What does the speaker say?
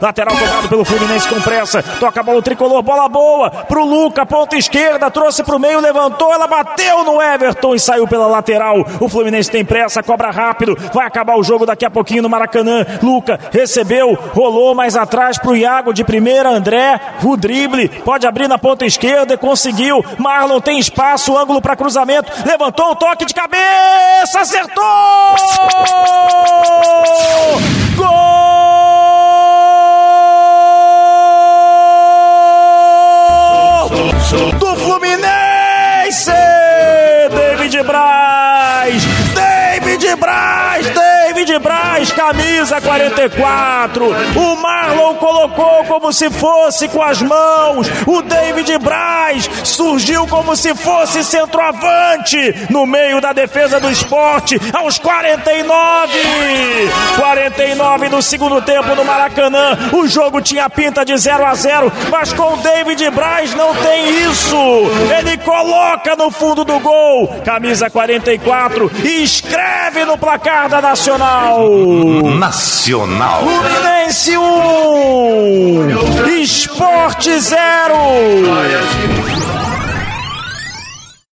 Lateral cobrado pelo Fluminense com pressa. Toca a bola o tricolor, bola boa pro Luca, ponta esquerda, trouxe pro meio, levantou, ela bateu no Everton e saiu pela lateral. O Fluminense tem pressa, cobra rápido, vai acabar o jogo daqui a pouquinho no Maracanã. Luca recebeu, rolou mais atrás pro Iago de primeira, André, o drible, pode abrir na ponta esquerda, conseguiu. Marlon tem espaço, ângulo para cruzamento, levantou o toque de cabeça, acertou! Gol! Do Fluminense, David Braz, camisa 44, o Marlon colocou como se fosse com as mãos, o David Braz surgiu como se fosse centroavante no meio da defesa do Sport, aos 49 do segundo tempo no Maracanã. O jogo tinha pinta de 0-0, mas com o David Braz não tem isso, ele coloca no fundo do gol, camisa 44, e escreve no placar da Nacional. Fluminense 1, Sport 0.